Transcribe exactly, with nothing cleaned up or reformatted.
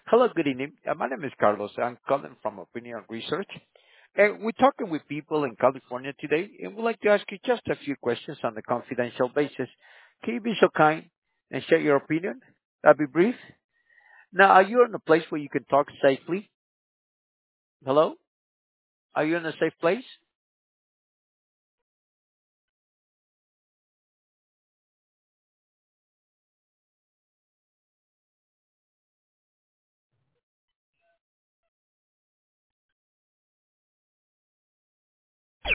Hello, good evening. Uh, My name is Carlos. I'm calling from Opinion Research. And we're talking with people in California today, and we'd like to ask you just a few questions on a confidential basis. Can you be so kind and share your opinion? That'd be brief. Now, are you in a place where you can talk safely? Hello? Are you in a safe place?